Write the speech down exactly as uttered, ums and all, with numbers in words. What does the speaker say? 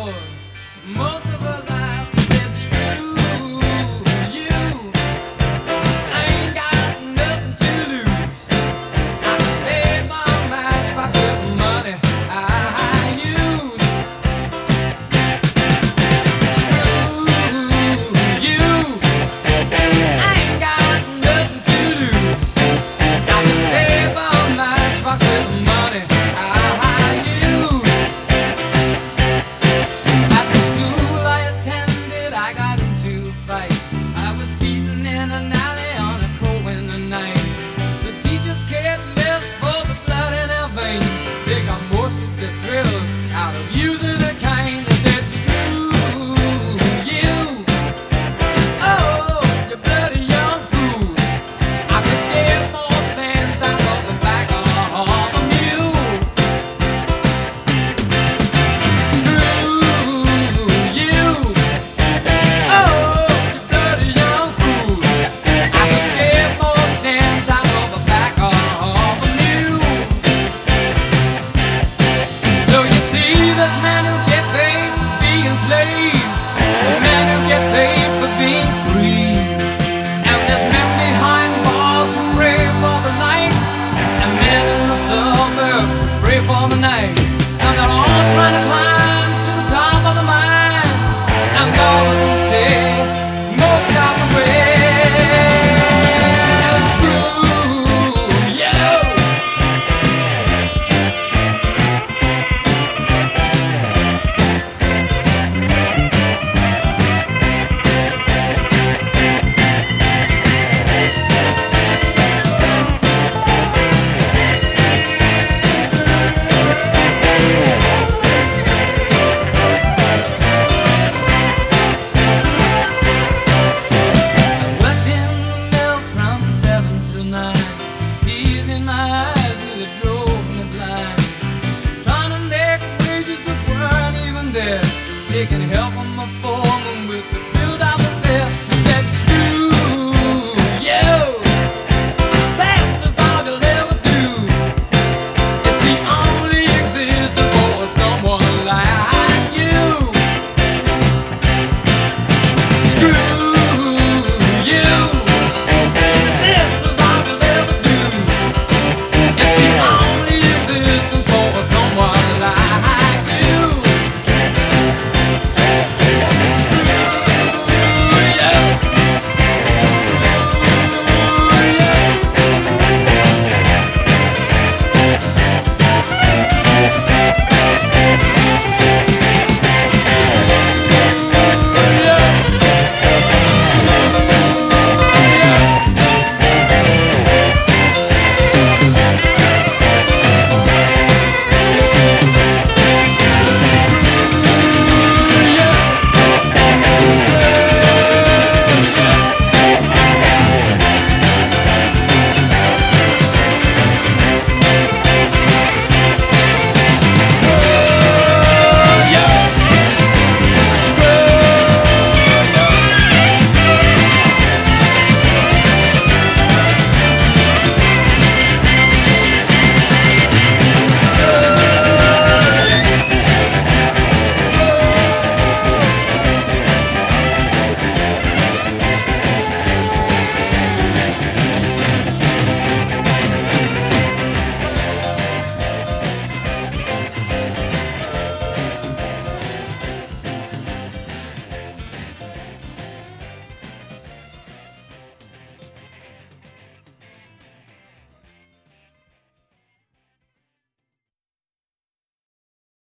yours. Most of her life said screw you. I ain't got nothing to lose. I can pay my matchbox with money I use. Screw you. I ain't got nothing to lose. I can pay my matchbox with money I use. At the school I attended, I got into fights. I was beaten in an alley on a crow in the night. The teachers cared less for the blood in their veins. They got most of the thrills out of using a cane. They said, screw you. Oh, you bloody young fool. I could get more fans out of the back of a mule. Screw you. Oh, you bloody young fool. I could get more fans out of the back of a mule. So you see, there's men who get paid for being slaves, and men who get paid for being free. And there's men behind bars who pray for the light, and men in the suburbs who pray for the night. And they're all trying to climb to the top of the mine, and all of them say, most got the way. Screw you. I worked in the mill from seven till nine. Tears in my eyes really drove me blind. Trying to make wages that weren't even there. Taking help from